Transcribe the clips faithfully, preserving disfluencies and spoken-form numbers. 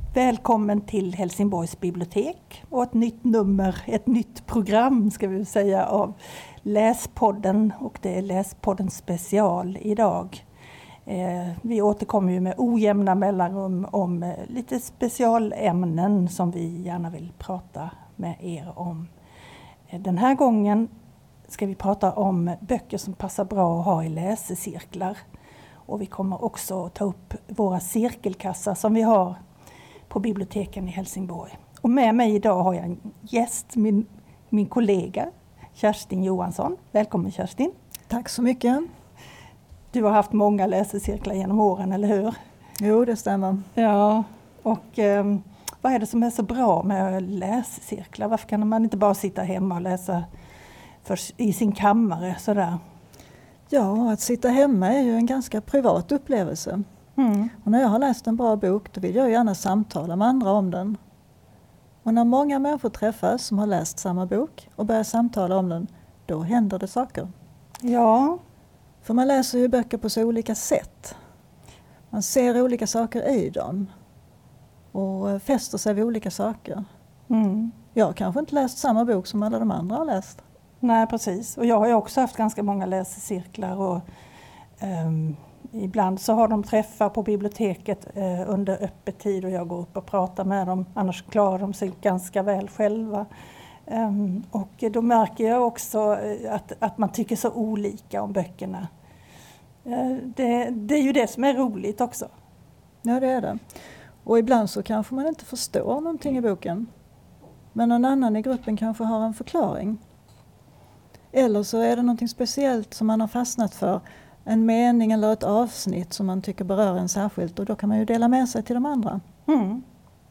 Välkommen till Helsingborgs bibliotek och ett nytt nummer, ett nytt program ska vi säga av Läspodden, och det är Läspodden special idag. Eh, vi återkommer ju med ojämna mellanrum om eh, lite specialämnen som vi gärna vill prata med er om. Eh, den här gången ska vi prata om böcker som passar bra att ha i läsecirklar. Och vi kommer också ta upp våra cirkelkassar som vi har på biblioteken i Helsingborg. Och med mig idag har jag en gäst, min, min kollega Kerstin Johansson. Välkommen Kerstin. Tack så mycket. Du har haft många läsecirklar genom åren, eller hur? Jo, det stämmer. Ja, och eh, vad är det som är så bra med läsecirklar? Varför kan man inte bara sitta hemma och läsa för, i sin kammare sådär? Ja, att sitta hemma är ju en ganska privat upplevelse. Mm. Och när jag har läst en bra bok då vill jag gärna samtala med andra om den. Och när många människor träffas som har läst samma bok och börjar samtala om den, då händer det saker. Ja. För man läser ju böcker på så olika sätt. Man ser olika saker i dem och fäster sig vid olika saker. Mm. Jag har kanske inte läst samma bok som alla de andra har läst. Nej, precis. Och jag har ju också haft ganska många läsecirklar och um, ibland så har de träffar på biblioteket eh, under öppet tid och jag går upp och pratar med dem. Annars klarar de sig ganska väl själva. Um, och då märker jag också att, att man tycker så olika om böckerna. Uh, det, det är ju det som är roligt också. Ja, det är det. Och ibland så kanske man inte förstår någonting i boken. Men någon annan i gruppen kanske har en förklaring. Eller så är det någonting speciellt som man har fastnat för. En mening eller ett avsnitt som man tycker berör en särskilt. Och då kan man ju dela med sig till de andra. Mm.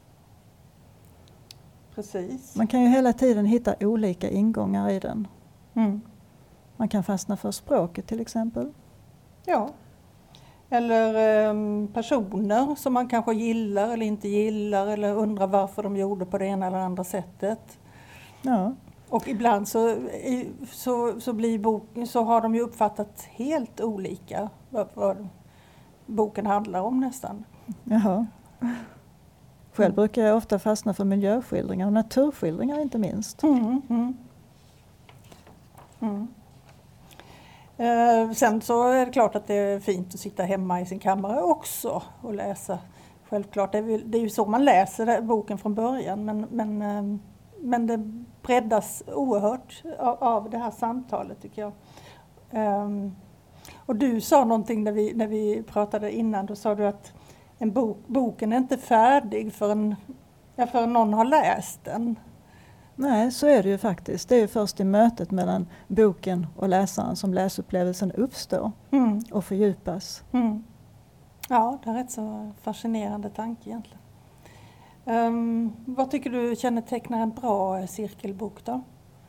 Precis. Man kan ju hela tiden hitta olika ingångar i den. Mm. Man kan fastna för språket till exempel. Ja. Eller um, personer som man kanske gillar eller inte gillar. Eller undrar varför de gjorde på det ena eller andra sättet. Ja. Och ibland så, så, så, blir boken, så har de ju uppfattat helt olika vad, vad boken handlar om nästan. Jaha. Själv brukar jag ofta fastna för miljöskildringar och naturskildringar inte minst. Mm, mm. Mm. Eh, sen så är det klart att det är fint att sitta hemma i sin kammare också och läsa. Självklart, det är, det är ju så man läser boken från början men, men, eh, men det breddas oerhört av, av det här samtalet tycker jag. Um, och du sa någonting när vi, när vi pratade innan, då sa du att en bok, boken är inte färdig förrän, ja, förrän någon har läst den. Nej, så är det ju faktiskt. Det är ju först i mötet mellan boken och läsaren som läsupplevelsen uppstår mm. och fördjupas. Mm. Ja, det är rätt så fascinerande tanke egentligen. Um, vad tycker du kännetecknar en bra cirkelbok då?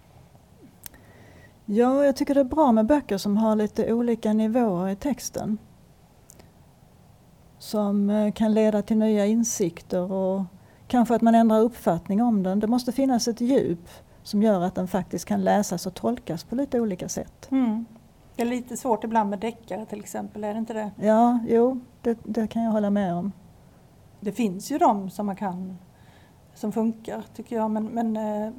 Ja, jag tycker det är bra med böcker som har lite olika nivåer i texten. Som kan leda till nya insikter och kanske att man ändrar uppfattning om den. Det måste finnas ett djup som gör att den faktiskt kan läsas och tolkas på lite olika sätt. Mm. Det är lite svårt ibland med deckare till exempel, är det inte det? Ja, jo, det, det kan jag hålla med om. Det finns ju de som man kan, som funkar tycker jag, men, men eh,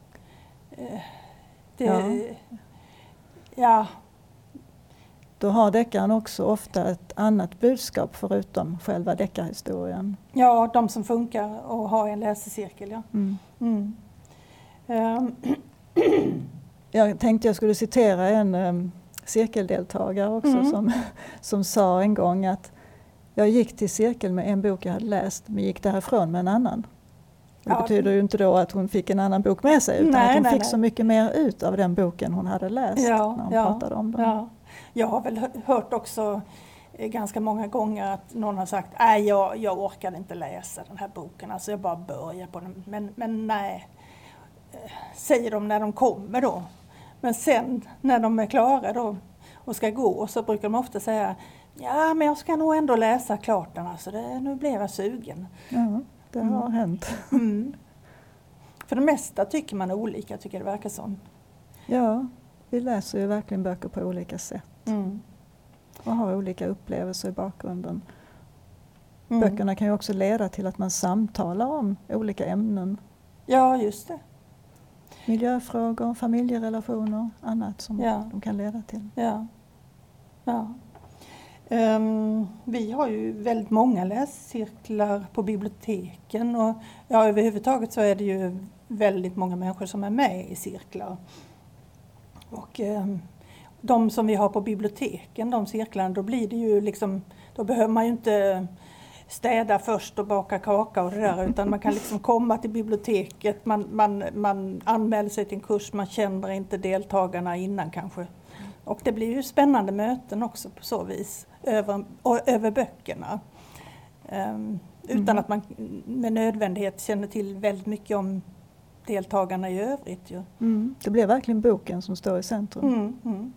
det, ja. ja. Då har deckaren också ofta ett annat budskap förutom själva deckarhistorien. Ja, de som funkar och har en läsecirkel, ja. Mm. Mm. Um. Jag tänkte jag skulle citera en um, cirkeldeltagare också mm. som, som sa en gång att jag gick till cirkeln med en bok jag hade läst men gick därifrån med en annan. Det ja. betyder ju inte då att hon fick en annan bok med sig utan nej, att hon nej, fick nej. så mycket mer ut av den boken hon hade läst ja, när hon ja, pratade om den. Ja. Jag har väl hört också ganska många gånger att någon har sagt nej jag, jag orkade inte läsa den här boken, alltså jag bara börjar på den, men, men nej, säger de när de kommer då. Men sen när de är klara då och ska gå så brukar de ofta säga ja men jag ska nog ändå läsa klart den, alltså det, nu blev jag sugen. Ja, det har mm. hänt. Mm. För det mesta tycker man olika, tycker det verkar som. Ja, vi läser ju verkligen böcker på olika sätt. Mm. Och har olika upplevelser i bakgrunden. Mm. Böckerna kan ju också leda till att man samtalar om olika ämnen. Ja, just det. Miljöfrågor, familjerelationer, annat som ja. de kan leda till. Ja. Ja. Um, vi har ju väldigt många läscirklar på biblioteken och ja, överhuvudtaget så är det ju väldigt många människor som är med i cirklar. Och um, de som vi har på biblioteken, de cirklarna, då blir det ju liksom, då behöver man ju inte städa först och baka kaka och det där, utan man kan liksom komma till biblioteket, man, man, man anmäler sig till en kurs, man känner inte deltagarna innan kanske. Och det blir ju spännande möten också på så vis, över, och, över böckerna. Um, utan mm. att man med nödvändighet känner till väldigt mycket om deltagarna i övrigt. Ju. Mm. Det blir verkligen boken som står i centrum. Mm, mm.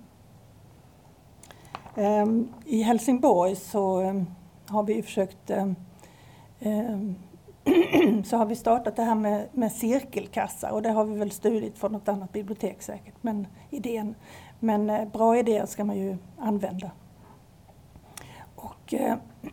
Um, I Helsingborg så um, har vi försökt um, um, så har vi startat det här med, med cirkelkassar, och det har vi väl stulit från något annat bibliotek säkert, men idén. Men eh, bra idéer ska man ju använda. Och, eh,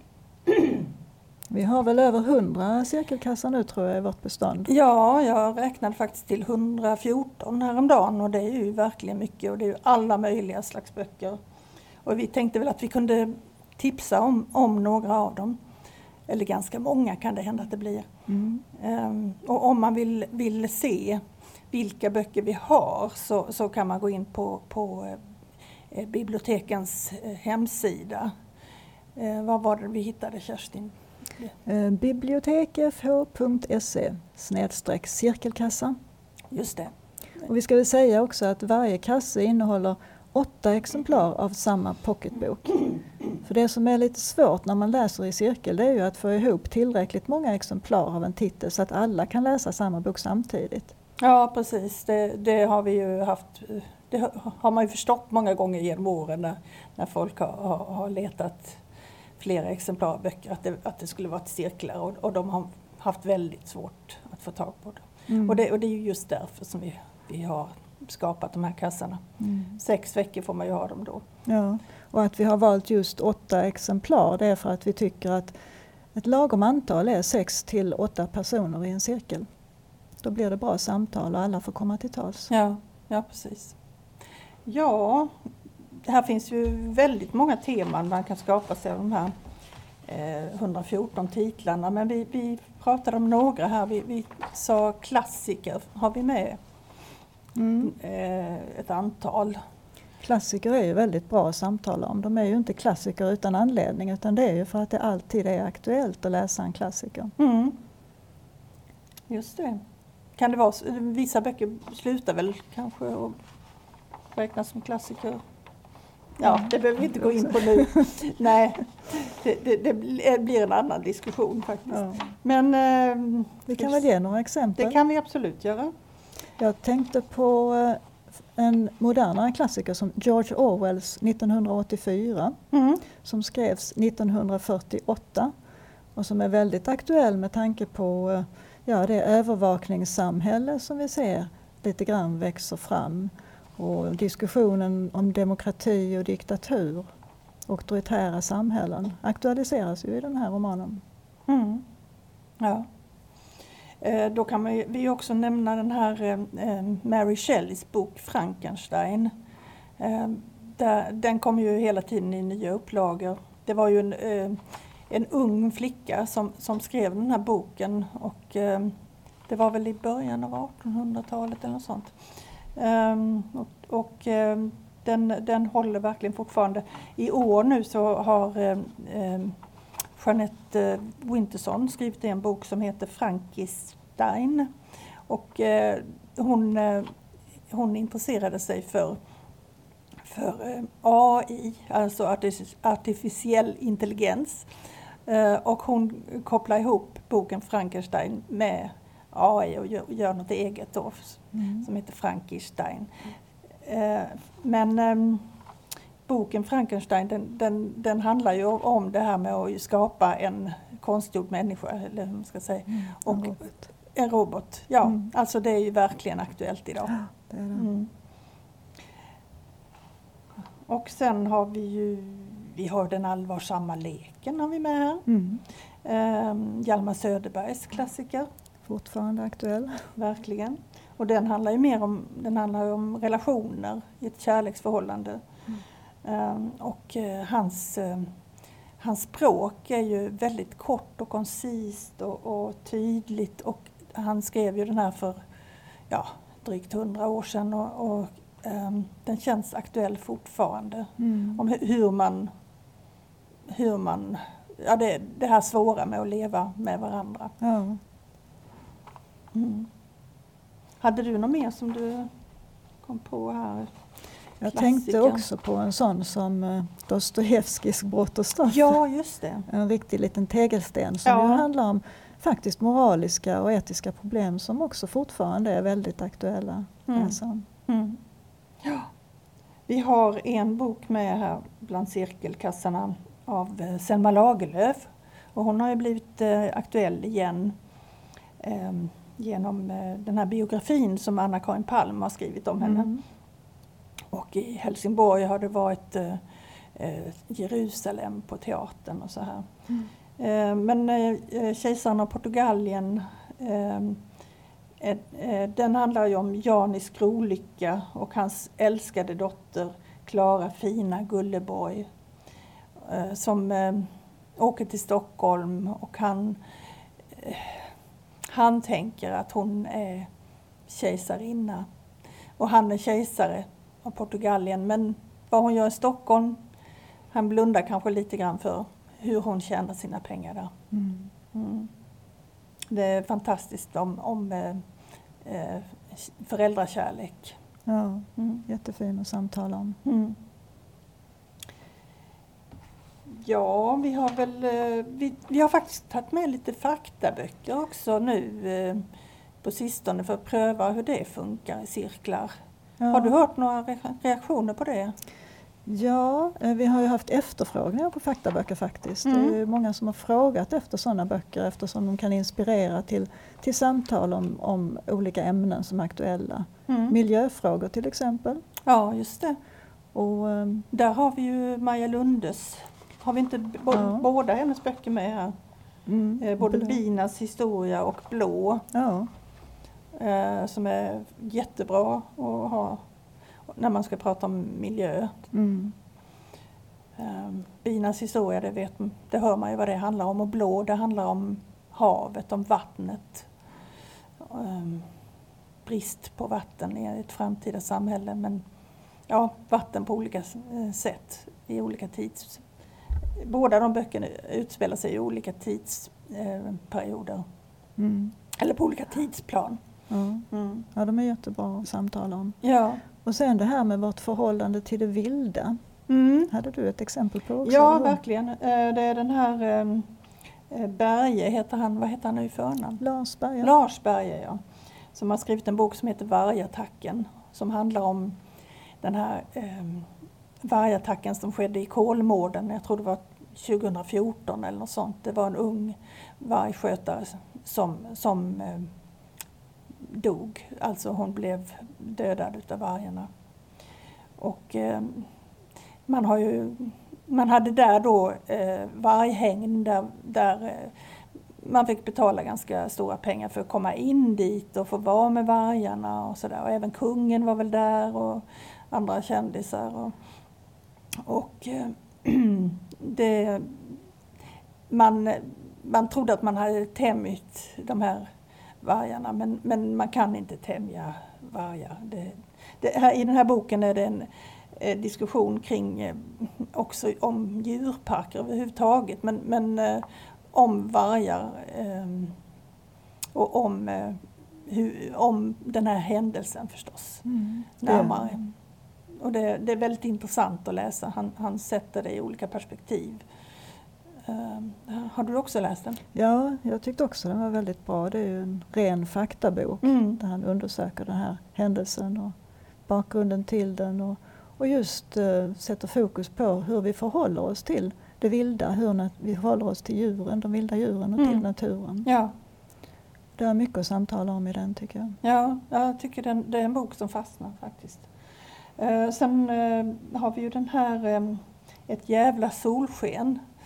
vi har väl över hundra cirkelkassar nu tror jag i vårt bestånd. Ja, jag räknade faktiskt till hundrafjorton häromdagen, och det är ju verkligen mycket, och det är ju alla möjliga slags böcker. Och vi tänkte väl att vi kunde tipsa om, om några av dem. Eller ganska många kan det hända att det blir. Mm. Um, och om man vill, vill se vilka böcker vi har så, så kan man gå in på, på eh, bibliotekens eh, hemsida. Eh, vad var det vi hittade, Kerstin? Eh, bibliotekf punkt se snedstreck cirkelkassa. Just det. Och vi ska väl säga också att varje kasse innehåller åtta exemplar av samma pocketbok. För det som är lite svårt när man läser i cirkel, det är ju att få ihop tillräckligt många exemplar av en titel så att alla kan läsa samma bok samtidigt. Ja, precis. Det, det har vi ju haft, det har man ju förstått många gånger genom åren när, när folk har, har, har letat flera exemplar av böcker, att det, att det skulle vara cirklar, och, och de har haft väldigt svårt att få tag på det. Mm. Och, det och det är ju just därför som vi, vi har skapat de här kassarna. Mm. Sex veckor får man ju ha dem då. Ja, och att vi har valt just åtta exemplar, det är för att vi tycker att ett lagom antal är sex till åtta personer i en cirkel. Då blir det bra samtal och alla får komma till tals. Ja, ja precis. Ja, här finns ju väldigt många teman man kan skapa sig av de här eh, hundrafjorton titlarna. Men vi, vi pratade om några här. Vi, vi sa klassiker, har vi med mm. eh, ett antal. Klassiker är ju väldigt bra att samtala om. De är ju inte klassiker utan anledning, utan det är ju för att det alltid är aktuellt att läsa en klassiker. Mm. Just det. Kan det vara så? Vissa böcker slutar väl kanske och räknas som klassiker? Ja, det behöver vi inte gå in på nu. Nej, det, det, det blir en annan diskussion faktiskt. Ja. Men eh, vi kan väl ge några exempel? Det kan vi absolut göra. Jag tänkte på en modernare klassiker som George Orwells nittonhundraåttiofyra mm. som skrevs nittonhundrafyrtioåtta och som är väldigt aktuell med tanke på ja, det övervakningssamhälle som vi ser lite grann växer fram, och diskussionen om demokrati och diktatur, auktoritära samhällen aktualiseras ju i den här romanen. Mm. Ja. Eh, då kan man ju, vi också nämna den här eh, Mary Shelleys bok Frankenstein. Eh, där, den kommer ju hela tiden i nya upplagor. Det var ju en, eh, en ung flicka som, som skrev den här boken, och eh, det var väl i början av artonhundratalet eller något sånt. Um, och och um, den, den håller verkligen fortfarande. I år nu så har um, um, Jeanette Winterson skrivit en bok som heter Frankenstein. Och uh, hon, uh, hon intresserade sig för, för uh, A I, alltså artific- artificiell intelligens. Uh, och hon kopplar ihop boken Frankenstein med A I och gör, gör något eget då, mm. som heter Frankenstein. Eh, men eh, boken Frankenstein den, den, den handlar ju om det här med att skapa en konstgjord människa, eller hur man ska säga. Mm, och en robot. En robot, ja. Mm. Alltså det är ju verkligen aktuellt idag. Ja, det är det. Mm. Och sen har vi ju vi har den allvarsamma leken har vi med här. Mm. Eh, Hjalmar Söderbergs klassiker. Fortfarande aktuell. Verkligen. Och den handlar ju mer om, den handlar ju om relationer i ett kärleksförhållande. Mm. Eh, och eh, hans, eh, hans språk är ju väldigt kort och koncist och, och tydligt. Och han skrev ju den här för ja, drygt hundra år sedan. Och, och eh, den känns aktuell fortfarande. Mm. Om hur man... Hur man ja, det, det här svåra med att leva med varandra. Ja. Mm. Hade du något mer som du kom på här? Jag tänkte också på en sån som uh, Dostojevskijs Brott och straff. Ja, just det. En riktig liten tegelsten som ja. ju handlar om faktiskt moraliska och etiska problem som också fortfarande är väldigt aktuella. Mm. Mm. Ja. Vi har en bok med här bland cirkelkassarna av Selma Lagerlöf. Och hon har ju blivit eh, aktuell igen eh, genom eh, den här biografin som Anna-Karin Palm har skrivit om henne. Mm. Och i Helsingborg har det varit eh, eh, Jerusalem på teatern och så här. Mm. Eh, men eh, Kejsaren av Portugalien, eh, eh, den handlar ju om Janis Grolycka och hans älskade dotter Klara Fina Gulleborg. Som eh, åker till Stockholm och han, eh, han tänker att hon är kejsarinna. Och han är kejsare av Portugalien. Men vad hon gör i Stockholm, han blundar kanske lite grann för hur hon tjänar sina pengar där. Mm. Mm. Det är fantastiskt om, om eh, eh, föräldrakärlek. Ja, mm. jättefin att samtala om. Mm. Ja, vi har väl vi, vi har faktiskt tagit med lite faktaböcker också nu eh, på sistone för att pröva hur det funkar i cirklar. Ja. Har du hört några re- reaktioner på det? Ja, vi har ju haft efterfrågningar på faktaböcker faktiskt. Mm. Det är många som har frågat efter sådana böcker eftersom de kan inspirera till, till samtal om, om olika ämnen som är aktuella. Mm. Miljöfrågor till exempel. Ja, just det. Och, um, där har vi ju Maja Lundes. Har vi inte b- ja. båda hennes böcker med här? Mm. Eh, både Blå. Binas historia och Blå. Ja. Eh, som är jättebra att ha när man ska prata om miljö. Mm. Eh, Binas historia, det, vet, det hör man ju vad det handlar om. Och Blå, det handlar om havet, om vattnet. Eh, brist på vatten i ett framtida samhälle. Men ja, vatten på olika sätt i olika tids. Båda de böckerna utspelar sig i olika tidsperioder. Mm. Eller på olika tidsplan. Ja. Mm. ja, de är jättebra att samtala om. Ja. Och sen det här med vårt förhållande till det vilda. Mm. Hade du ett exempel på också? Ja, verkligen. Det är den här Berge, heter han, vad heter han nu i förnamn? Lars Berge. Lars Berge, ja. Som har skrivit en bok som heter Vargattacken. Som handlar om den här eh, vargattacken som skedde i Kolmården. Jag tror det var tjugohundrafjorton eller något sånt. Det var en ung vargskötare som, som eh, dog. Alltså hon blev dödad utav vargarna. Och eh, man har ju, man hade där då eh, varghägn där, där eh, man fick betala ganska stora pengar för att komma in dit och få vara med vargarna och sådär. Och även kungen var väl där och andra kändisar. Och, och eh, det, man, man trodde att man hade tämjt de här vargarna, men, men man kan inte tämja vargar. Det, det här, i den här boken är det en eh, diskussion kring eh, också om djurparker överhuvudtaget, men, men eh, om vargar eh, och om, eh, hur, om den här händelsen förstås mm. närmare. Mm. Och det, det är väldigt intressant att läsa. Han, han sätter det i olika perspektiv. Uh, har du också läst den? Ja, jag tyckte också den var väldigt bra. Det är ju en ren faktabok mm. där han undersöker den här händelsen och bakgrunden till den. Och, och just uh, sätter fokus på hur vi förhåller oss till det vilda. Hur nat- vi förhåller oss till djuren, de vilda djuren och mm. till naturen. Ja. Det är mycket att samtala om i den tycker jag. Ja, jag tycker den, det är en bok som fastnar faktiskt. Uh, sen uh, har vi ju den här um, Ett jävla solsken.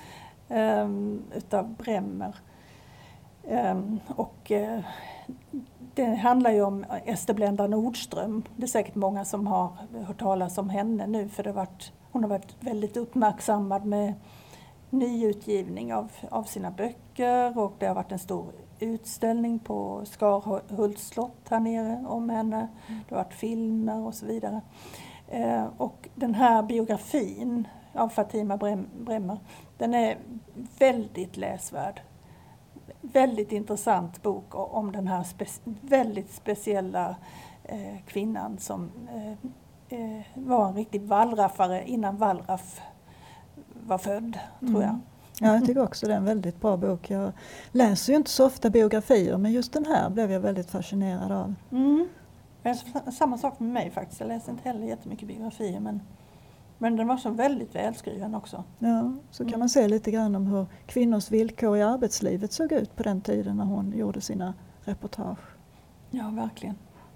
um, utav Bremmer. Um, och uh, det handlar ju om Ester Blenda Nordström. Det är säkert många som har hört talas om henne nu, för det har varit, hon har varit väldigt uppmärksammad med nyutgivning av, av sina böcker, och det har varit en stor utställning på Skarhults slott här nere om henne. Mm. Det har varit filmer och så vidare. Eh, och den här biografin av Fatima Bremmer, den är väldigt läsvärd. Väldigt intressant bok om den här spe- väldigt speciella eh, kvinnan som eh, eh, var en riktig wallraffare innan wallraff var född, mm. tror jag. Ja, jag tycker också det är en väldigt bra bok. Jag läser ju inte så ofta biografier, men just den här blev jag väldigt fascinerad av. Mm. Samma sak med mig faktiskt. Jag läser inte heller jättemycket biografier, men, men den var så väldigt välskriven också. Ja, så kan mm. man se lite grann om hur kvinnors villkor i arbetslivet såg ut på den tiden när hon gjorde sina reportage. Ja, verkligen.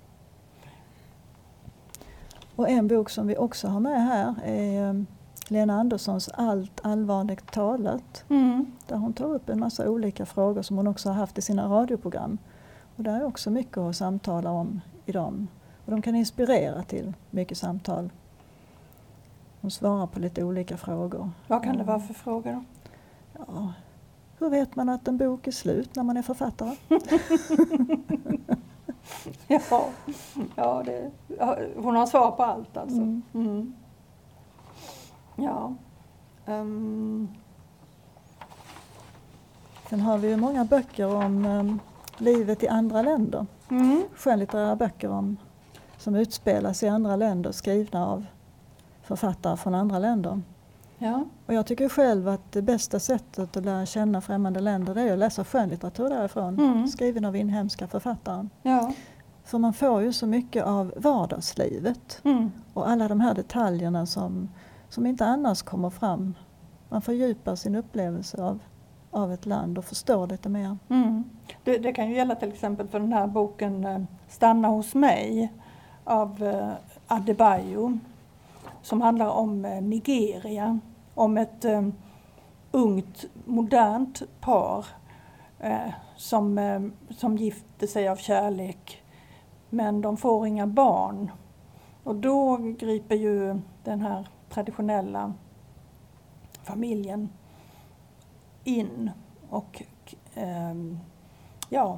Och en bok som vi också har med här är Lena Anderssons Allt allvarligt talat. Mm. Där hon tar upp en massa olika frågor som hon också har haft i sina radioprogram. Och där är också mycket att samtala om i dem. Och de kan inspirera till mycket samtal. Hon svarar på lite olika frågor. Vad kan det vara för frågor då? Ja, hur vet man att en bok är slut när man är författare? ja, ja, det, ja, hon har svar på allt alltså. Mm. Mm. Ja. Um. Sen har vi ju många böcker om um, livet i andra länder. Mm. Skönlitterära böcker om, som utspelas i andra länder, skrivna av författare från andra länder. Ja. Och jag tycker själv att det bästa sättet att lära känna främmande länder, det är att läsa skönlitteratur därifrån. Mm. Skriven av inhemska författare. Ja. För man får ju så mycket av vardagslivet. Mm. Och alla de här detaljerna som, som inte annars kommer fram. Man fördjupar sin upplevelse av, av ett land och förstår lite mer. Mm. Det, det kan ju gälla till exempel för den här boken Stanna hos mig av uh, Adebayo. Som handlar om uh, Nigeria. Om ett um, ungt, modernt par uh, som, uh, som gifter sig av kärlek. Men de får inga barn. Och då griper ju den här traditionella familjen in. Och eh, ja,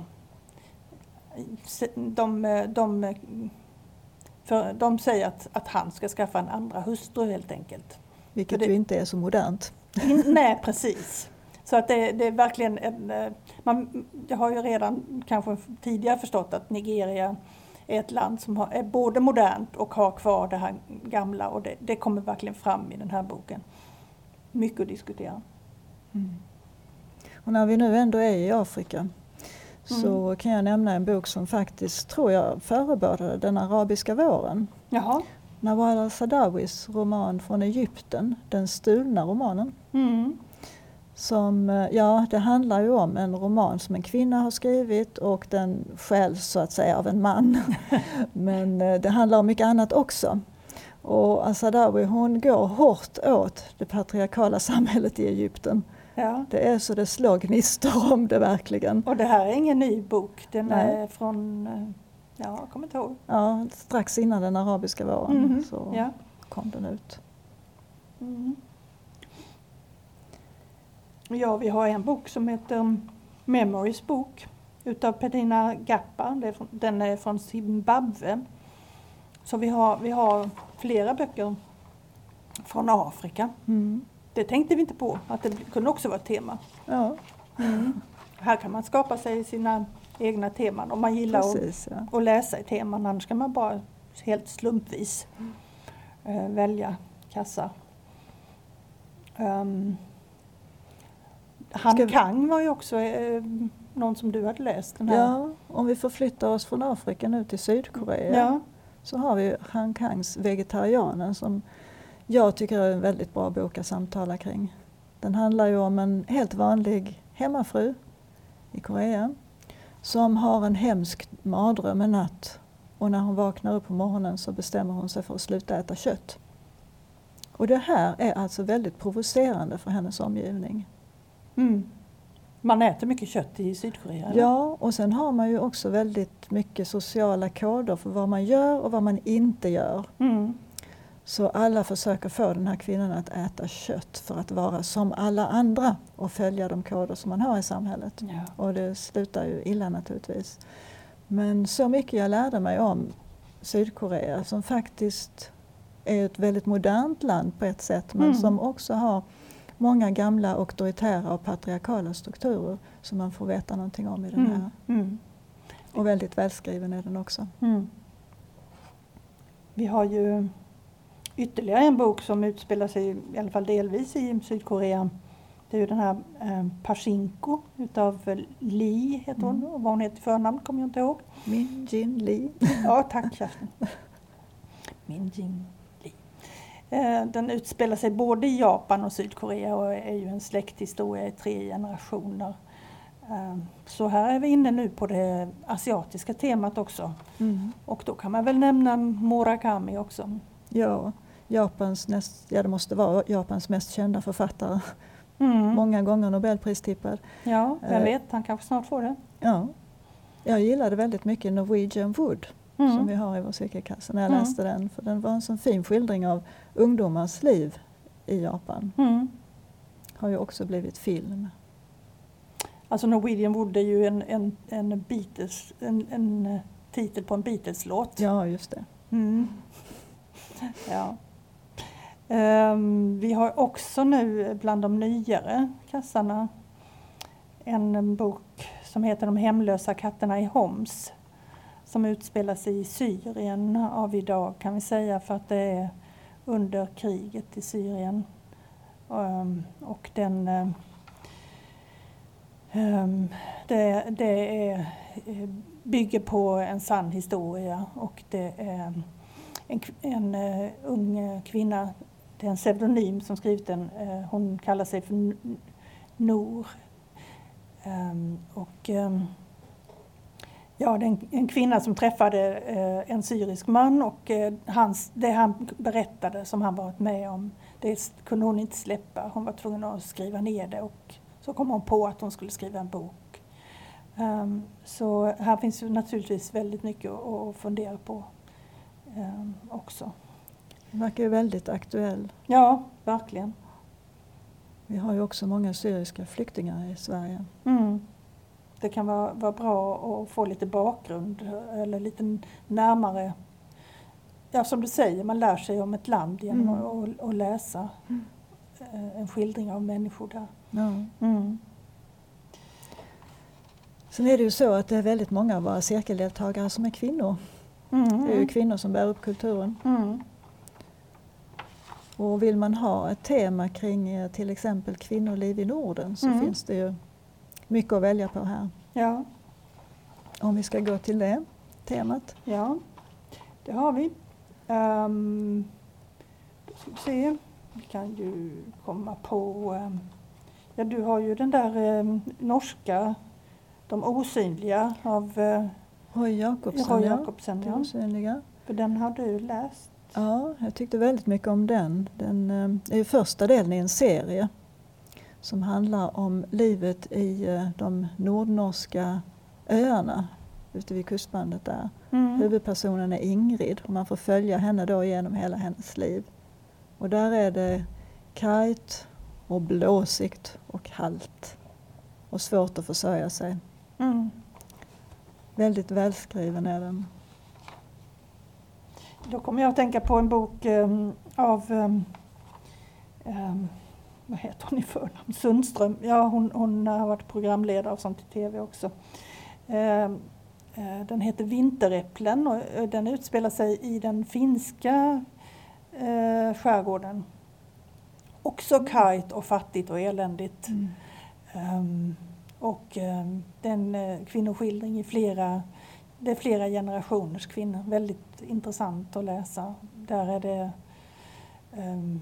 de, de, för de säger att, att han ska skaffa en andra hustru helt enkelt. Vilket det, ju inte är så modernt. In, nej, precis. Så att det, det är verkligen en, man, jag har ju redan kanske tidigare förstått att Nigeria är ett land som har, är både modernt och har kvar det här gamla, och det, det kommer verkligen fram i den här boken. Mycket att diskutera. Mm. Och när vi nu ändå är i Afrika mm. så kan jag nämna en bok som faktiskt, tror jag, förebådade den arabiska våren. Jaha. Nawal al-Sadawis roman från Egypten, Den stulna romanen. Mm. Som, ja, det handlar ju om en roman som en kvinna har skrivit och den skäls så att säga av en man. Men det handlar om mycket annat också. Och al-Sadawi, hon går hårt åt det patriarkala samhället i Egypten. Ja. Det är så det slår gnistor om det verkligen. Och det här är ingen ny bok, den Nej. är från, ja, jag kommer inte ihåg. Ja, strax innan den arabiska våren mm. så ja. kom den ut. Mm. Ja, vi har en bok som heter Memories bok utav Petina Gappa. Den är från Zimbabwe. Så vi har, vi har flera böcker från Afrika. Mm. Det tänkte vi inte på, att det kunde också vara ett tema. Ja. Mm. Här kan man skapa sig sina egna teman om man gillar Precis, att, ja. att läsa i teman. Annars kan man bara helt slumpvis mm. äh, välja kassa. Um, Han vi... Kang var ju också eh, någon som du hade läst. Den här. Ja, om vi förflyttar oss från Afrika nu till Sydkorea ja. så har vi Han Kangs Vegetarianen som jag tycker är en väldigt bra bok att samtala kring. Den handlar ju om en helt vanlig hemmafru i Korea som har en hemsk mardröm en natt, och när hon vaknar upp på morgonen så bestämmer hon sig för att sluta äta kött. Och det här är alltså väldigt provocerande för hennes omgivning. Mm. Man äter mycket kött i Sydkorea? Eller? Ja, och sen har man ju också väldigt mycket sociala koder för vad man gör och vad man inte gör. Mm. Så alla försöker få den här kvinnan att äta kött för att vara som alla andra och följa de koder som man har i samhället. Ja. Och det slutar ju illa naturligtvis. Men så mycket jag lärde mig om Sydkorea som faktiskt är ett väldigt modernt land på ett sätt men Mm. som också har många gamla auktoritära och patriarkala strukturer som man får veta någonting om i den här. Mm. Mm. Och väldigt välskriven är den också. Mm. Vi har ju ytterligare en bok som utspelar sig i alla fall delvis i Sydkorea. Det är ju den här eh, Pachinko utav Lee heter hon. Mm. Och vad hon heter i förnamn kommer jag inte ihåg. Min Jin Lee. Ja, tack Kerstin. Min Jin Lee. Eh, den utspelar sig både i Japan och Sydkorea och är ju en släkthistoria i tre generationer. Eh, så här är vi inne nu på det asiatiska temat också. Mm. Och då kan man väl nämna Murakami också. Ja, Japans näst, ja, det måste vara Japans mest kända författare. Mm. Många gånger Nobelpristippad. Ja, vem Eh. vet, han kanske snart får det. Ja. Jag gillade väldigt mycket Norwegian Wood Mm. som vi har i vår cykelkasse när jag Mm. läste den. För den var en sån fin skildring av ungdomars liv i Japan. Mm. Har ju också blivit film. Alltså Norwegian Wood är ju en, en, en, Beatles, en, en titel på en Beatles-låt. Ja, just det. Mm. Ja. Um, vi har också nu bland de nyare kassarna en bok som heter De hemlösa katterna i Homs. Som utspelar sig i Syrien av idag kan vi säga för att det är under kriget i Syrien. Um, och den um, um, det, det är, bygger på en sann historia och det är en, en uh, ung kvinna, det är en pseudonym som skrivit den, uh, hon kallar sig för Nour. Um, och um, ja, det är en, en kvinna som träffade uh, en syrisk man och uh, hans, det han berättade som han varit med om, det kunde hon inte släppa. Hon var tvungen att skriva ner det och så kom hon på att hon skulle skriva en bok. Um, så här finns ju naturligtvis väldigt mycket att, att fundera på um, också. Den verkar ju väldigt aktuell. Ja, verkligen. Vi har ju också många syriska flyktingar i Sverige. Mm. Det kan vara, vara bra att få lite bakgrund eller lite närmare. Ja, som du säger, man lär sig om ett land genom Mm. att, att läsa Mm. en skildring av människor där. Ja. Mm. Sen är det ju så att det är väldigt många av våra cirkeldeltagare som är kvinnor. Mm. Det är ju kvinnor som bär upp kulturen. Mm. Och vill man ha ett tema kring eh, till exempel kvinnoliv i Norden så Mm. finns det ju mycket att välja på här. Ja, Om vi ska gå till det temat. ja, det har vi. Um, då ska vi se. Vi kan ju komma på... Um, ja, du har ju den där um, norska, De osynliga av uh, Roy Jacobsen, Roy ja. Jacobsen. Det Ja. osynliga. För den har du läst. Ja, jag tyckte väldigt mycket om den. Den eh, är ju första delen i en serie som handlar om livet i eh, de nordnorska öarna ute vid kustbandet där. Mm. Huvudpersonen är Ingrid och man får följa henne då genom hela hennes liv. Och där är det kargt och blåsigt och kallt och svårt att försörja sig. Mm. Väldigt välskriven är den. Då kommer jag att tänka på en bok um, av, um, um, vad heter hon i förnamn? Sundström. Ja, hon, hon har varit programledare och sånt i tv också. Um, uh, den heter Vinteräpplen och uh, den utspelar sig i den finska uh, skärgården. Också kargt och fattigt och eländigt. Mm. Um, och um, den uh, kvinnoskildring i flera Det är flera generationers kvinnor. Väldigt intressant att läsa. Där är det um,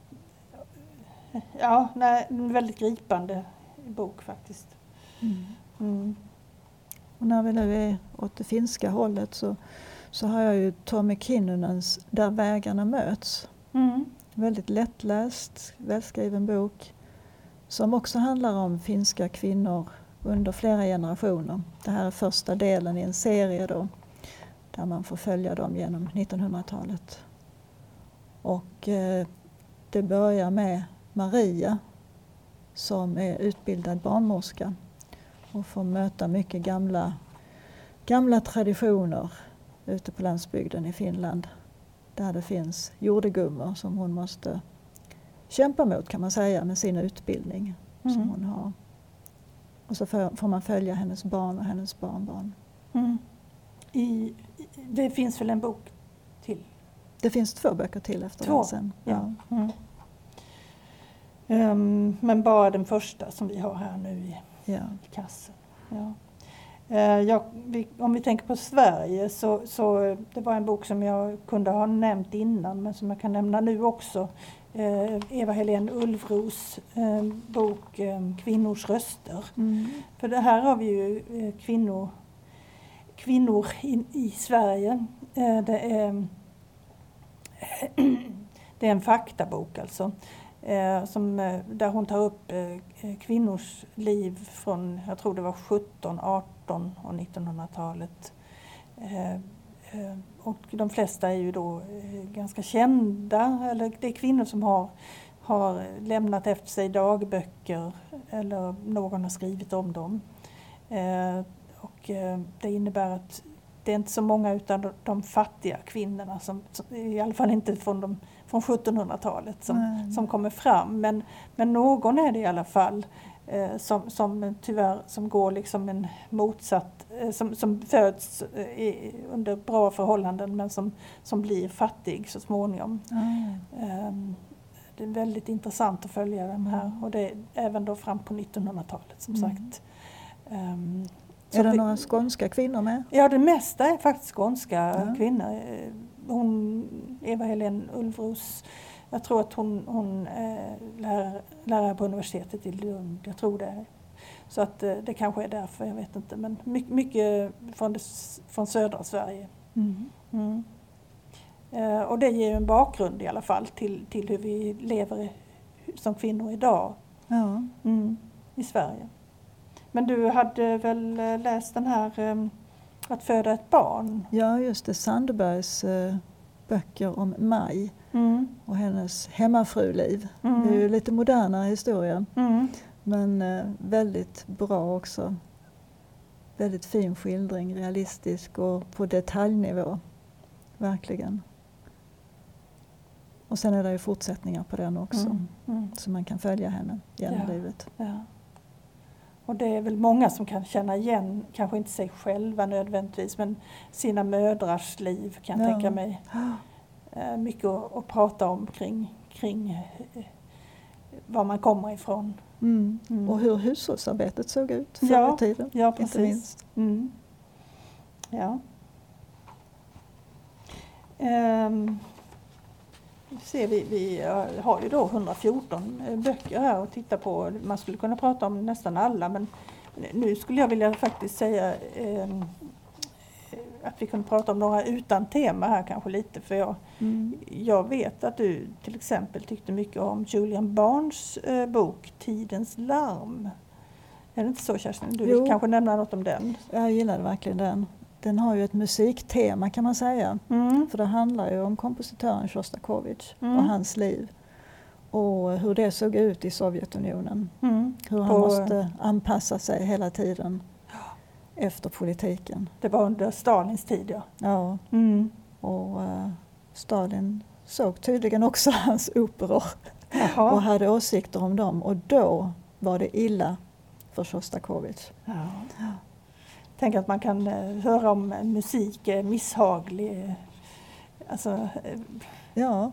ja, nej, en väldigt gripande bok faktiskt. Mm. Mm. Och när vi nu är åt det finska hållet så, så har jag ju Tommy Kinnunens Där vägarna möts. Mm. Väldigt lättläst, välskriven bok som också handlar om finska kvinnor under flera generationer. Det här är första delen i en serie då, där man får följa dem genom nittonhundratalet. Och eh, det börjar med Maria som är utbildad barnmorska och får möta mycket gamla, gamla traditioner ute på landsbygden i Finland. Där det finns jordegummor som hon måste kämpa mot, kan man säga, med sin utbildning mm. som hon har. Och så får man följa hennes barn och hennes barnbarn. Mm. I, det finns väl en bok till? Det finns två böcker till efter två. den sen. Ja. Ja. Mm. Um, men bara den första som vi har här nu i, ja. i kassen. Ja. Uh, jag, vi, om vi tänker på Sverige så, så det var en bok som jag kunde ha nämnt innan men som jag kan nämna nu också. Uh, Eva-Helene Ulvros uh, bok uh, Kvinnors röster. Mm. För det här har vi ju uh, kvinnor, kvinnor i, i Sverige. Uh, det, är, det är en faktabok alltså. Eh, som, där hon tar upp eh, kvinnors liv från, jag tror det var sjutton-, arton- och nittonhundratalet. Eh, eh, och de flesta är ju då eh, ganska kända, eller det är kvinnor som har, har lämnat efter sig dagböcker eller någon har skrivit om dem. Eh, och eh, det innebär att det är inte så många utav de, de fattiga kvinnorna, som, som, i alla fall inte från, de, från sjuttonhundratalet som, mm. som kommer fram. Men, men någon är det i alla fall eh, som, som tyvärr som går liksom en motsatt, eh, som, som föds eh, i, under bra förhållanden men som, som blir fattig så småningom. Mm. Eh, det är väldigt intressant att följa den här och det är även då fram på nittonhundratalet som mm. sagt. Um, är det några skånska kvinnor med? Ja, det mesta är faktiskt skånska ja. kvinnor. Hon, Eva-Helene Ulvros, jag tror att hon, hon är lärare, lärare på universitetet i Lund, jag tror det. Så att det kanske är därför, jag vet inte. Men mycket, mycket från, det, från södra Sverige. Mm. Mm. Uh, och det ger ju en bakgrund i alla fall till, till hur vi lever som kvinnor idag ja. mm, i Sverige. Men du hade väl läst den här um, Att föda ett barn? Ja, just det. Sandbergs uh, böcker om Maj mm. och hennes hemmafruliv. Mm. Det är ju lite modernare historia. Mm. Men uh, väldigt bra också. Väldigt fin skildring, realistisk och på detaljnivå. Verkligen. Och sen är det ju fortsättningar på den också. Mm. Mm. Så man kan följa henne genom ja. livet. Ja. Och det är väl många som kan känna igen, kanske inte sig själva nödvändigtvis, men sina mödrars liv kan jag ja. tänka mig. Eh, mycket att, att prata om kring, kring eh, var man kommer ifrån. Mm. Mm. Och hur hushållsarbetet såg ut förr ja. i tiden. Ja, precis. Mm. Ja. Um, ser vi, vi har ju då hundrafjorton böcker här att titta på. Man skulle kunna prata om nästan alla, men nu skulle jag vilja faktiskt säga eh, att vi kunde prata om några utan tema här kanske lite. För jag, mm. jag vet att du till exempel tyckte mycket om Julian Barnes eh, bok Tidens larm. Är det inte så, Kerstin? Du vill jo. kanske nämna något om den? Jag gillade verkligen den. Den har ju ett musiktema kan man säga. Mm. För det handlar ju om kompositören Sjostakovitj mm. och hans liv. Och hur det såg ut i Sovjetunionen. Mm. Hur han och, måste anpassa sig hela tiden efter politiken. Det var under Stalins tid, ja. Ja. Mm. Och uh, Stalin såg tydligen också hans operor. Jaha. Och hade åsikter om dem. Och då var det illa för Sjostakovitj. Ja. Ja. Tänk att man kan uh, höra om musik är misshaglig. Alltså, uh. Ja,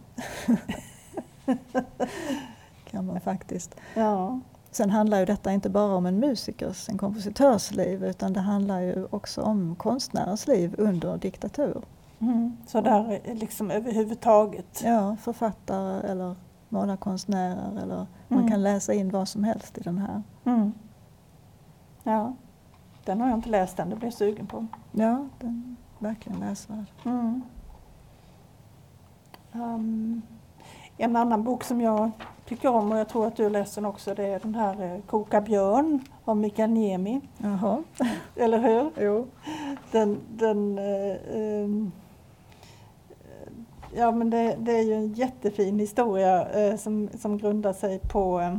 kan man faktiskt. Ja. Sen handlar ju detta inte bara om en musikers, en kompositörs liv, utan det handlar ju också om konstnärers liv under diktatur. Mm. Så där liksom överhuvudtaget? Ja, författare eller målarkonstnärer eller mm. man kan läsa in vad som helst i den här. Mm. Ja. Den har jag inte läst än, det blir jag sugen på. Ja, den är verkligen läsvärd. Mm. Um, En annan bok som jag tycker om, och jag tror att du läser den också, det är den här Koka björn av Mikael Niemi. Jaha. Eller hur? Jo. Den, den, eh, eh, ja, men det, det är ju en jättefin historia eh, som, som grundar sig på eh,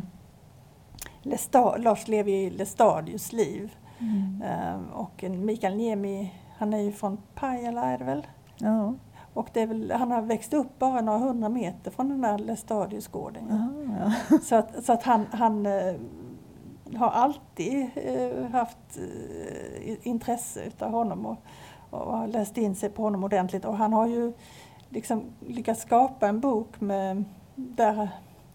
Lesta, Lars Levi Lestadius liv. Mm. Eh, och Mikael Niemi, han är ju från Pajala, är det väl? Ja. Och det är väl, han har växt upp bara några hundra meter från den där Lestadiusgården. Ja. Ja. Så att, så att han, han eh, har alltid eh, haft eh, intresse utav honom och, och har läst in sig på honom ordentligt. Och han har ju liksom lyckats skapa en bok med, där,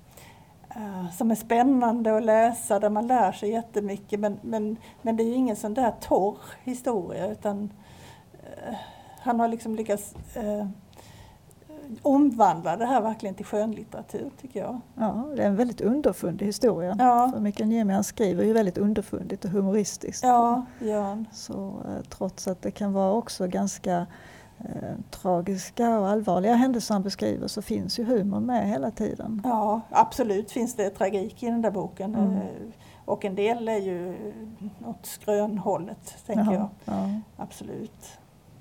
eh, som är spännande att läsa, där man lär sig jättemycket. Men, men, men det är ju ingen sån där torr historia, utan eh, han har liksom lyckats eh, omvandla det här verkligen till skönlitteratur, tycker jag. Ja, det är en väldigt underfundig historia. Ja. För Mikael Niemi, han skriver ju väldigt underfundigt och humoristiskt. Ja, gör han. Så eh, trots att det kan vara också ganska eh, tragiska och allvarliga händelser han beskriver, så finns ju humor med hela tiden. Ja, absolut finns det tragik i den där boken. Mm. Eh, och en del är ju åt skrönhållet, tänker Jaha, jag. Ja. Absolut.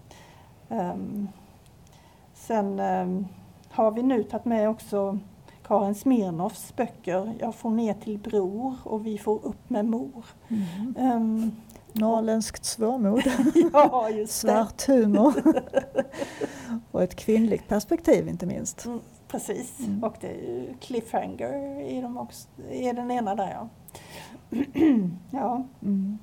Um, sen um, har vi nu tagit med också Karin Smirnoffs böcker. Jag får ner till bror och vi får upp med mor. Mm. Um, Norrländskt svårmod, ja, just det. Svart humor och ett kvinnligt perspektiv inte minst. Mm, precis, mm. Och det är ju cliffhanger i, dem också, i den ena där. Ja. Ja. Mm.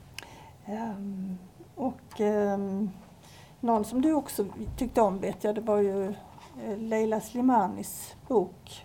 Um, och um, någon som du också tyckte om, vet jag, det var ju Leila Slimanis bok.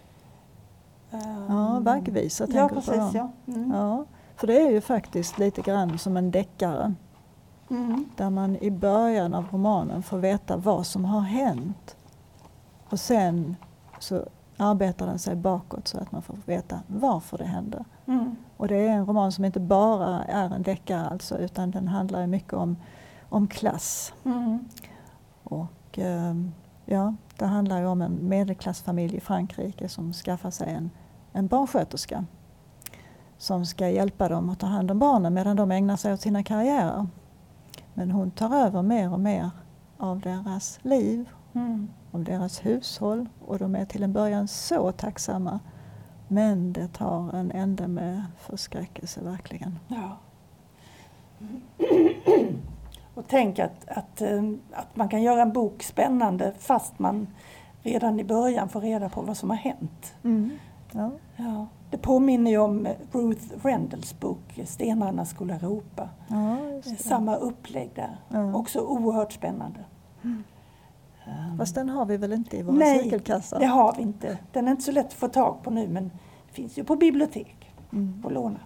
Um, ja, Vaggvisa tänker ja, du precis, på. Ja, mm. Ja, för det är ju faktiskt lite grann som en deckare. Mm. Där man i början av romanen får veta vad som har hänt. Och sen så arbetar den sig bakåt så att man får veta varför det hände. Mm. Och det är en roman som inte bara är en deckare alltså, utan den handlar mycket om, om klass. Mm. Och ja, det handlar ju om en medelklassfamilj i Frankrike som skaffar sig en, en barnsköterska som ska hjälpa dem att ta hand om barnen medan de ägnar sig åt sina karriärer. Men hon tar över mer och mer av deras liv, mm. av deras hushåll, och de är till en början så tacksamma. Men det tar en ände med förskräckelse verkligen. Ja. Och tänk att, att, att man kan göra en bok spännande fast man redan i början får reda på vad som har hänt. Mm. Ja. Ja. Det påminner ju om Ruth Rendels bok Stenarna skulle ropa. Ja, samma upplägg där. Ja. Också oerhört spännande. Mm. Um. Fast den har vi väl inte i våra Nej, cirkelkassar? Nej, det har vi inte. Den är inte så lätt att få tag på nu, men det finns ju på bibliotek mm. på låna.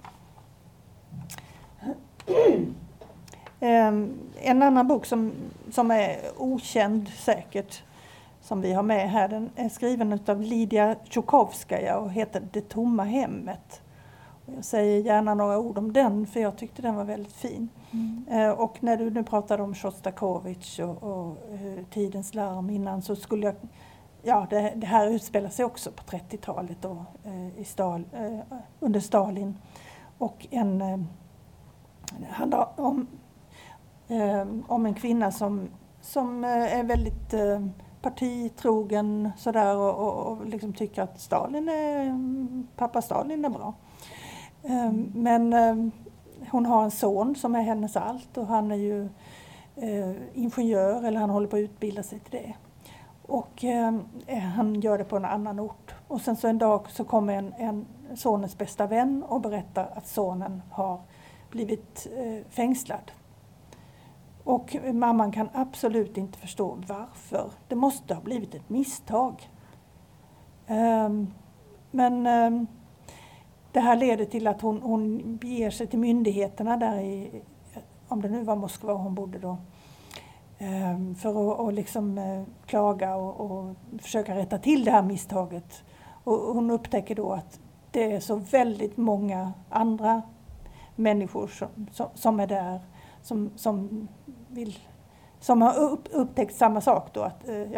Um, en annan bok som, som är okänd säkert, som vi har med här, den är skriven av Lidia Tjukovskaja och heter Det tomma hemmet. Och jag säger gärna några ord om den, för jag tyckte den var väldigt fin. Mm. Uh, och när du nu pratade om Sjostakovitj och, och uh, Tidens larm innan, så skulle jag... Ja, det, det här utspelar sig också på trettiotalet då, uh, i Stal, uh, under Stalin. Och en... Uh, handlar om... Uh, om en kvinna som, som uh, är väldigt uh, partitrogen sådär, och, och, och liksom tycker att Stalin är, pappa Stalin är bra. Uh, men uh, hon har en son som är hennes allt, och han är ju uh, ingenjör, eller han håller på att utbilda sig till det. Och uh, han gör det på en annan ort. Och sen så en dag så kommer en, en sonens bästa vän och berättar att sonen har blivit uh, fängslad. Och mamman kan absolut inte förstå varför. Det måste ha blivit ett misstag. Um, men um, det här leder till att hon, hon beger sig till myndigheterna där i, om det nu var Moskva hon bodde då, um, för att och liksom, uh, klaga och, och försöka rätta till det här misstaget. Och hon upptäcker då att det är så väldigt många andra människor som, som, som är där, som, som, vill, som har upp, upptäckt samma sak då, att uh, ja,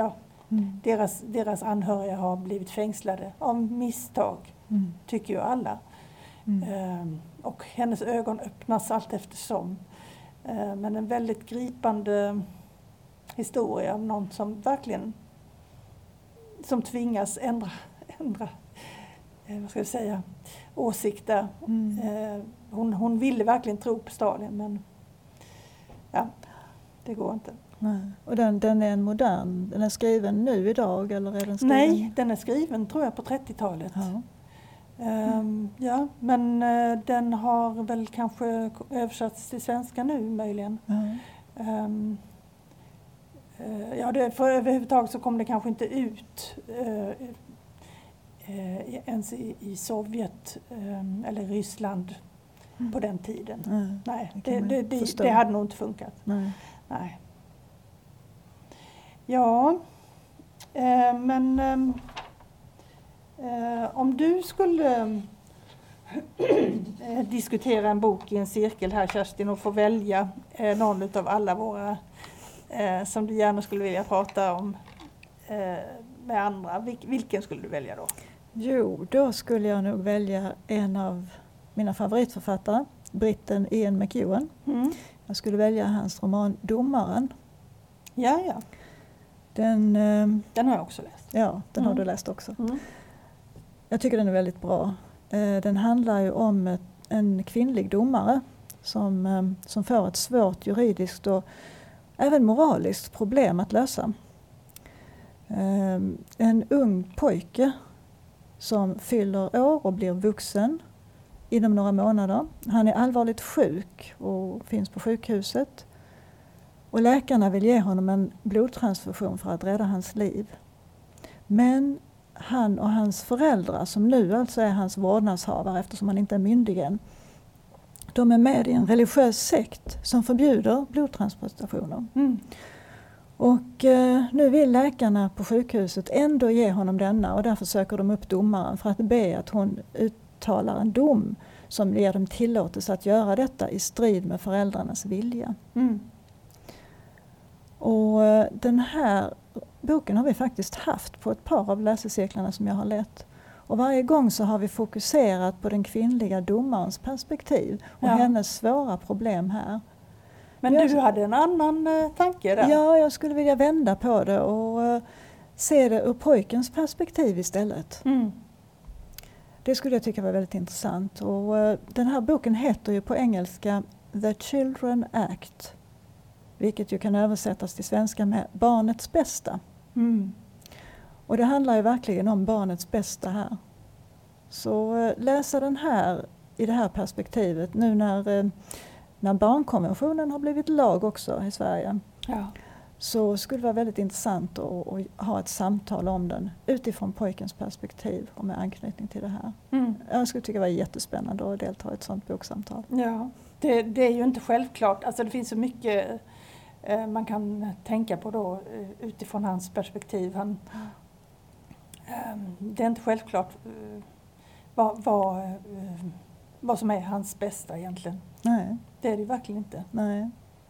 Mm. Deras, deras anhöriga har blivit fängslade av misstag, Mm. tycker ju alla. Mm. Eh, och hennes ögon öppnas allt eftersom. Eh, men en väldigt gripande historia om någon som verkligen som tvingas ändra, ändra eh, vad ska jag säga, åsikter. Mm. Eh, hon, hon ville verkligen tro på Stalin, men ja, det går inte. Nej. Och den, den är en modern, den är skriven nu idag eller är den skriven? Nej, den är skriven tror jag på trettiotalet. Ja. Um, ja, men uh, den har väl kanske översatts till svenska nu möjligen. Ja. Um, uh, ja, det, för överhuvudtaget så kom det kanske inte ut uh, uh, ens i, i Sovjet um, eller Ryssland mm. på den tiden. Nej, Nej, det, det, det, det, förstå. det hade nog inte funkat. Nej. Nej. Ja, eh, men eh, om du skulle eh, diskutera en bok i en cirkel här, Kerstin, och få välja eh, någon av alla våra eh, som du gärna skulle vilja prata om eh, med andra, Vil- vilken skulle du välja då? Jo, då skulle jag nog välja en av mina favoritförfattare, britten Ian McEwan. Mm. Jag skulle välja hans roman Domaren. Ja, ja. Den, eh, Den har jag också läst. ja, den har Mm. du läst också. Mm. Jag tycker den är väldigt bra. Eh, den handlar ju om ett, en kvinnlig domare som, eh, som får ett svårt juridiskt och även moraliskt problem att lösa. Eh, en ung pojke som fyller år och blir vuxen inom några månader. Han är allvarligt sjuk och finns på sjukhuset. Och läkarna vill ge honom en blodtransfusion för att rädda hans liv. Men han och hans föräldrar, som nu alltså är hans vårdnadshavare eftersom han inte är myndig än, de är med i en religiös sekt som förbjuder blodtransplantationer. Mm. Och eh, nu vill läkarna på sjukhuset ändå ge honom denna och därför söker de upp domaren för att be att hon uttalar en dom som ger dem tillåtelse att göra detta i strid med föräldrarnas vilja. Mm. Och eh, den här boken har vi faktiskt haft på ett par av läsecirklarna som jag har lett. Och varje gång så har vi fokuserat på den kvinnliga domarens perspektiv och Ja. hennes svåra problem här. Men Jag- du hade en annan eh, tanke där? Ja, jag skulle vilja vända på det och eh, se det ur pojkens perspektiv istället. Mm. Det skulle jag tycka var väldigt intressant. Och, eh, den här boken heter ju på engelska The Children Act, vilket ju kan översättas till svenska med barnets bästa. Mm. Och det handlar ju verkligen om barnets bästa här. Så eh, läsa den här i det här perspektivet nu när, eh, när barnkonventionen har blivit lag också i Sverige, Ja. så skulle det vara väldigt intressant att, att ha ett samtal om den utifrån pojkens perspektiv och med anknytning till det här. Mm. Jag skulle tycka det var jättespännande att delta i ett sådant boksamtal. Ja, det, det är ju inte självklart. Alltså det finns så mycket eh, man kan tänka på då eh, utifrån hans perspektiv. Han, eh, det är inte självklart eh, vad, vad, eh, vad som är hans bästa egentligen. Nej, Det är det ju verkligen inte. nej,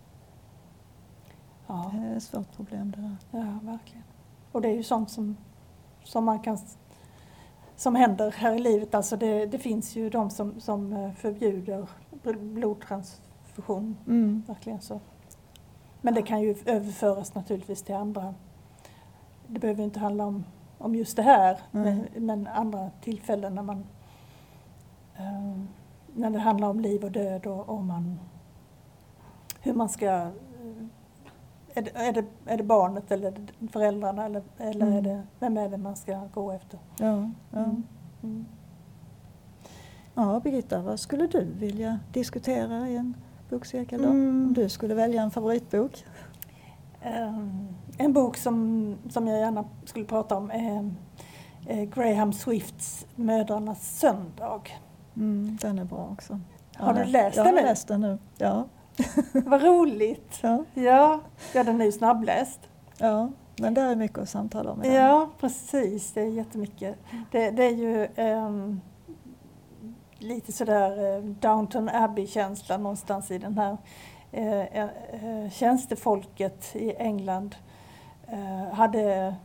Ja, det är ett svårt problem det där. ja verkligen. Och det är ju sånt som, som man kan som händer här i livet. Alltså det, det finns ju de som, som eh, förbjuder blodtransfusion. Mm. Verkligen så. Men det kan ju överföras naturligtvis till andra. Det behöver inte handla om, om just det här, Mm. men, men andra tillfällen när man eh, när det handlar om liv och död och om man hur man ska eh, är det, är det, är det barnet eller är det föräldrarna eller, eller Mm. är det, vem är det man ska gå efter? Ja, ja. Mm. Mm. Ja, Birgitta, vad skulle du vilja diskutera i en bokcirkel då? Mm. Om du skulle välja en favoritbok? Um, en bok som, som jag gärna skulle prata om är eh, Graham Swifts Mödrarnas söndag. Mm, den är bra också. Har Ja, du läst jag den har nu? läst den nu. Ja. Vad roligt! Ja, Ja, ja, den är ju snabbläst. ja, men det är mycket att samtala om i den. Ja, precis. Det är jättemycket. Det, det är ju um, lite sådär uh, Downton Abbey-känsla någonstans i den här. Uh, uh, tjänstefolket i England uh, hade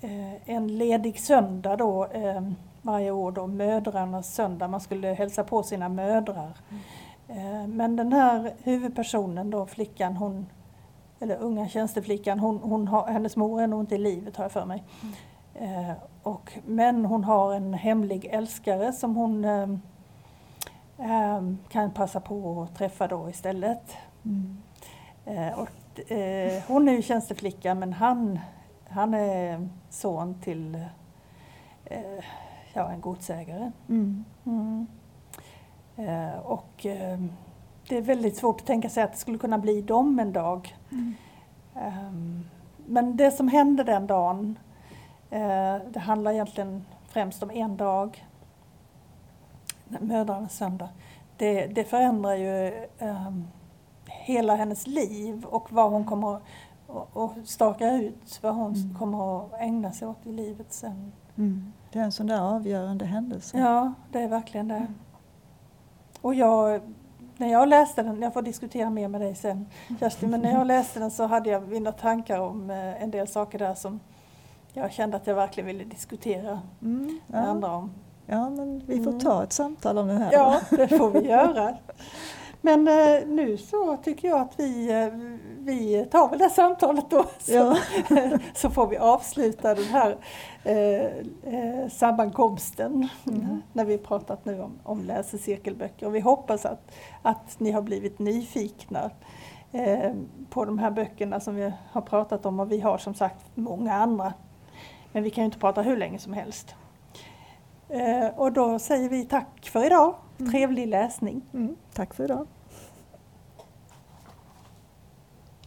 eh, en ledig söndag då, eh, varje år då, mödrarnas söndag. Man skulle hälsa på sina mödrar. Mm. Eh, men den här huvudpersonen då, flickan, hon, eller unga tjänsteflickan, hon, hon har, hennes mor är nog inte i livet har jag för mig. Mm. Eh, och, men hon har en hemlig älskare som hon eh, eh, kan passa på att träffa då istället. Mm. Eh, och, eh, hon är ju tjänsteflicka, men han, han är son till eh, ja, en godsägare. Mm. Mm. Eh, och eh, det är väldigt svårt att tänka sig att det skulle kunna bli dem en dag. Mm. Um, men det som hände den dagen, uh, det handlar egentligen främst om en dag, mödrarnas söndag. Det, det förändrar ju um, hela hennes liv och vad hon kommer att och staka ut, vad hon mm. kommer att ägna sig åt i livet sen. Mm. Det är en sån där avgörande händelse. Ja, det är verkligen det. Mm. Och jag... När jag läste den, jag får diskutera mer med dig sen Kerstin, men när jag läste den så hade jag mina tankar om en del saker där som jag kände att jag verkligen ville diskutera mm, ja. med andra om. Ja, men vi får mm. ta ett samtal om det här. Ja, det får vi göra. Men eh, nu så tycker jag att vi, eh, vi tar väl det samtalet då. Så, ja. så får vi avsluta den här eh, eh, sammankomsten mm. när vi pratat nu om, om läsecirkelböcker. Och vi hoppas att, att ni har blivit nyfikna eh, på de här böckerna som vi har pratat om. Och vi har som sagt många andra. Men vi kan ju inte prata hur länge som helst. Eh, och då säger vi tack för idag. Mm. Trevlig läsning. Mm. Tack för idag.